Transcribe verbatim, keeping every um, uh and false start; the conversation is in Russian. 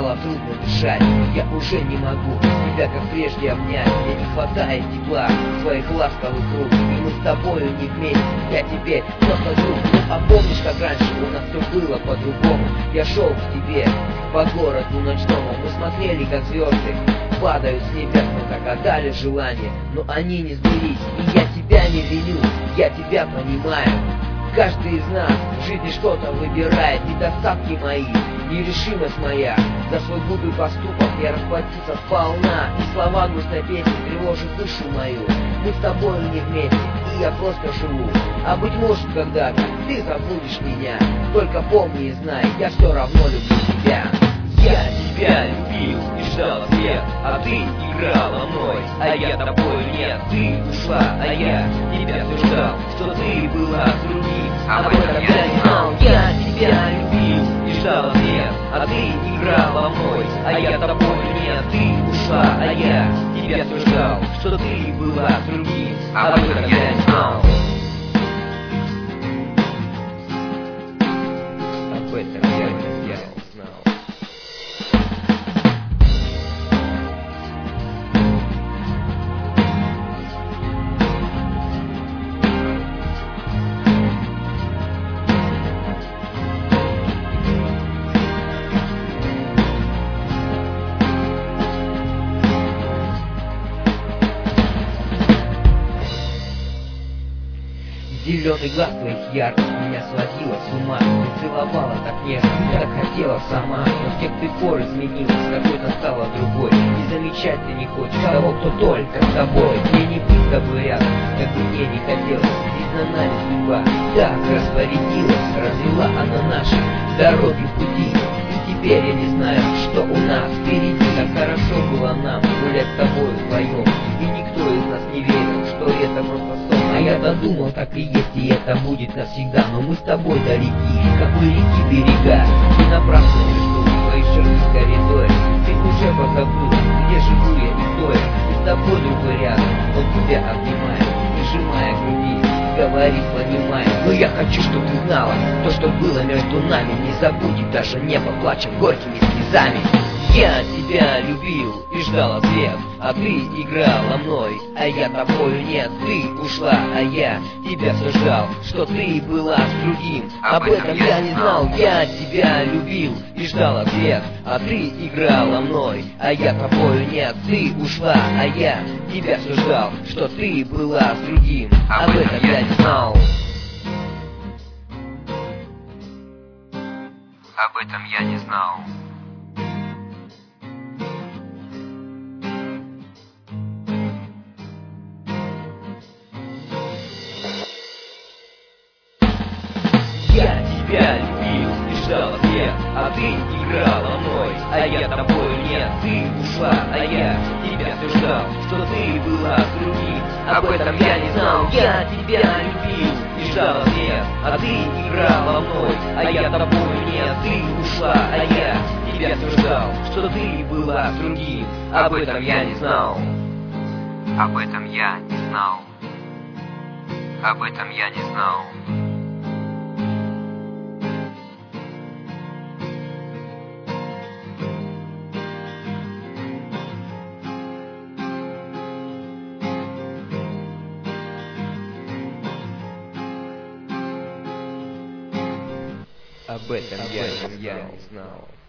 стало трудно дышать. Я уже не могу тебя как прежде обнять. Мне не хватает тепла своих ласковых рук, и мы с тобою не вместе. Я теперь просто друг. Ну а помнишь, как раньше у нас все было по-другому? Я шел к тебе по городу ночному. Мы смотрели, как звезды падают с небес. Мы загадали желания, но они не сбылись. И я тебя не виню, я тебя понимаю. Каждый из нас в жизни что-то выбирает. Недостатки мои, нерешимость моя. За свой глупый поступок я расплатился сполна. И слова грустной песни тревожат душу мою. Мы с тобой не вместе, и я просто живу. А быть может, когда-то ты забудешь меня. Только помни и знай, я все равно люблю тебя. Я тебя любил и ждал ответ, а ты играла мной, а я тобою нет. Ты ушла, а я тебя все ждал, что ты была с другим. Об этом я не знал. Я тебя любил и ждал ответ, а ты играла мной, а я тобою нет. Ты ушла, а я тебя все ждал, что ты была с другим. Об этом я не знал. Об этом я не знал. Зеленый глаз твоих ярких меня сводила с ума. Ты целовала так нежно, так хотела сама. Но с тех ты пор изменилась, какой-то стала другой. И замечать ты не хочешь того, кто только с тобой. Мне не быть с тобой рядом, как бы мне не хотелось. Ведь на нами судьба так распорядилась. Развела она наши дороги пути. И теперь я не знаю, что у нас впереди. Так хорошо было нам гулять с тобой вдвоем. И никто из нас не верил, что это просто сон. А я-то думал, так и есть, и это будет навсегда. Но мы с тобой далеки, как у реки берега. И напрасно не жду твои шаги в коридоре. Ты уже позабыл, где живу я и кто я. И с тобой другой рядом, он тебя обнимает, прижимая к груди, говорит, понимая. Но я хочу, чтобы ты знала, то, что было между нами, не забудет даже небо, плачем горькими слезами. Я тебя любил и ждал ответ, а ты играла мной, а я тобою нет. Ты ушла, а я тебя все ждал, что ты была с другим. Об этом я не знал. Я тебя любил и ждал ответ, а ты играла мной, а я тобою нет. Ты ушла, а я тебя все ждал, что ты была с другим. Об этом я не знал. Об этом я не знал. Я тебя любил и ждал ответ, а ты играла мной, а я тобою нет. Ты ушла, а я тебя все ждал, что ты была с другим. Об этом я не знал. Я тебя любил и ждал ответ, а ты играла мной, а я тобою нет. Ты ушла, а я тебя все ждал, что ты была с другим. Об этом я не знал. Об этом я не знал. Об этом я не знал. Об этом я не знал.